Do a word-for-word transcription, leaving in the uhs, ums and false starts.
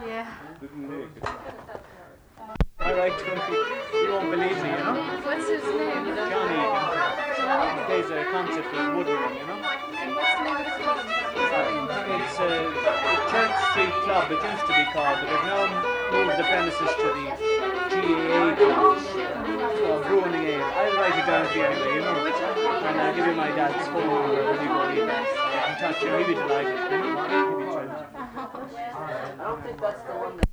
Yeah. Alright, you won't believe me, you know? What's his name? Johnny Egan. He plays a concert with Woodring, you know? And what's the name of the club? It's a, a Church Street Club, it used to be called, but they've now moved the premises to the G A A Club, so Brewing Ale. I'll write it down for you anyway, you know? And I'll give you my dad's phone number when you go in there. Get in touch, and he'll be delighted. He'll be thrilled. I don't think that's the one that